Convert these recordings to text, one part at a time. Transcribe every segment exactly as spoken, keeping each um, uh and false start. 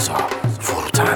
رضا فروتن.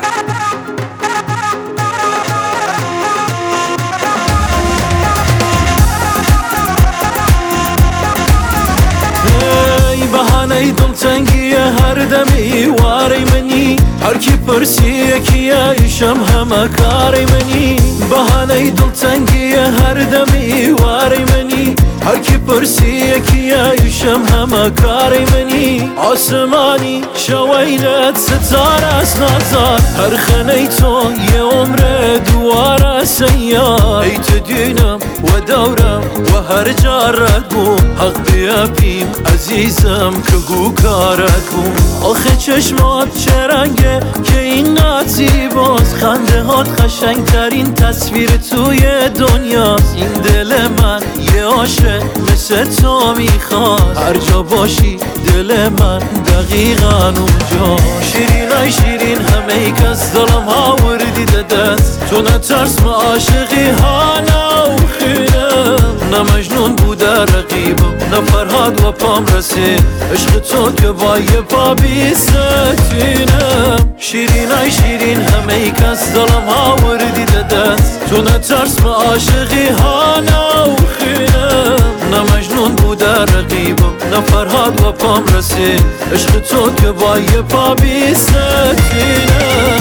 بهانه دلتنگی هر دمی واری منی، هر کی پرسی یکی ایشم همه کاری منی. بهانه دلتنگی هر دمی واری منی، هر کی پرسی یکی ایشم همه کاری منی. آسمانی شوینت ستاره است نازار، هر خانه تو یه عمر دواره سیار. ای تدینم و دورم و هر جارت بوم، حق بیابیم عزیزم که گو کارت بوم. آخه چشمات چه رنگه که این نات زیباست، خنده هات قشنگ ترین تصویر توی دنیاست. این دل من یه عاشق مثل تو میخواد، هر جا باشی دل من دقیقا اونجا. شیرین ای شیرین همه کس دلم ها وردی دست، تو نترس ما عاشقی ها نوخینم. نه مجنون بوده رقیبم نه فرهاد و پام رسید، عشق تو که با یه پا بی سکینم. شیرین ای شیرین همه کس دلم ها وردی دست، تو نترس ما عاشقی ها نوخینم. نه مجنون بوده رقیبم نه فرهاد و پام رسید، عشق تو که با یه پا بی سکینم.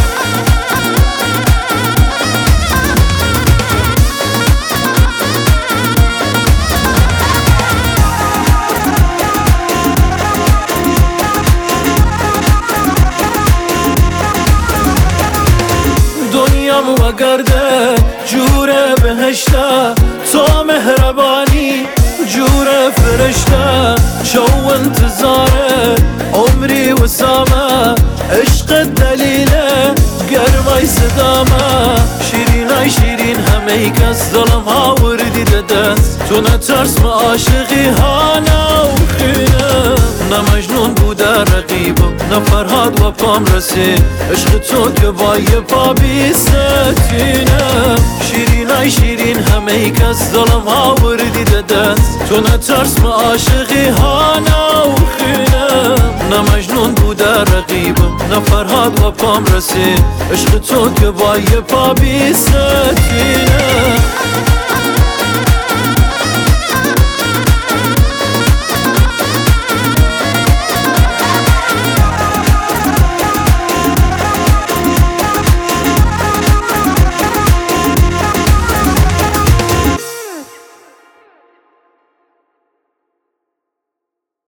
دنیام و گرده جور بهشته، تو مهربانی جور فرشته. شو انتظاره عمری و سامه، عشق دلیله گرمای صدامه. شیرین ای شیرین همه کس دلم ها وردی دست، تو نترس ما عاشقی ها نوخینم. نه مجنون بوده رقیبم نه فرهاد و پام رسید، عشق تو که با یه پا بی سکینم. شیرین ای شیرین همه کس دلم ها وردی دست، تو نترس ما عاشقی ها نوخینم. نه مجنون بوده رقیبم نه فرهاد و پام رسید، عشق تو که با یه پا بی سکینم.